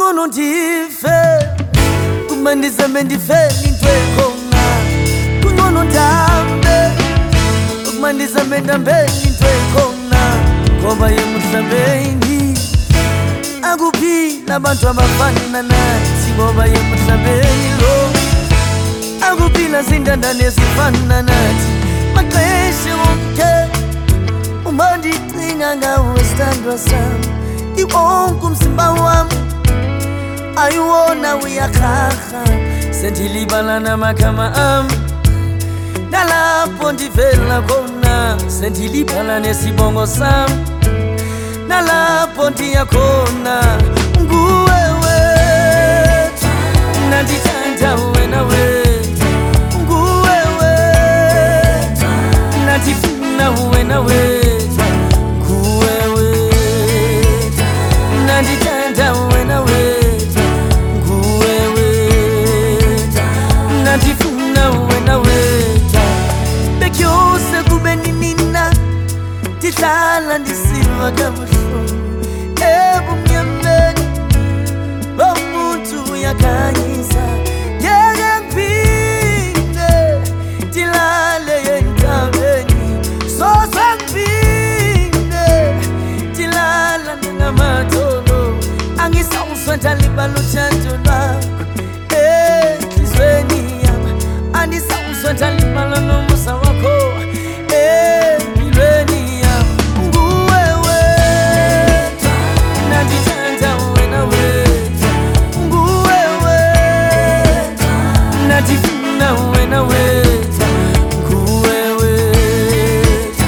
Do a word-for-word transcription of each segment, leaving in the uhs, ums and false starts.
Kungono ndife kumandizambe ndifeli ntwekhona kungono ndambe kumandizambe ndambeli ntwekhona ngoba yemuhlabeni akuphila abantu abafana nathi ngoba yemuhlabeni lo akuphila zindandane ezifana nathi maqeshe wonke uma ndicinga ngawe sithandwa sami iwonke umzimba wami ayiwona uyakhaha sendilibala namagama ami nalapho ndivela khona sendilibala nesibongo sami nalapho ndiya khona nguwe wethu nandithanda wena wethu nguwe wethu nandifuna wena wethu nguwe wethu nandithanda wena wethu nguwe wethu nandifuna wena wethu bekyose kube ninina ndihlala ndisiva kabuhlungu ebumnyameni bomuntu uyakhanyisa ngeke ngiphinde ndilale entabeni soze ngiphinde ndilala ngingamadolo angisawuzwa ndalibala uthando lwakho enhlizweni yami andisawuzwa ndalibala nomusa wakho empilweni yami nguwe wethu nandithanda wena wethu nguwe wethu nandifuna wena wethu nguwe wethu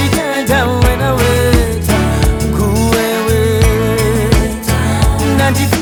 nandithanda wena wethu nguwe wethu nandifuna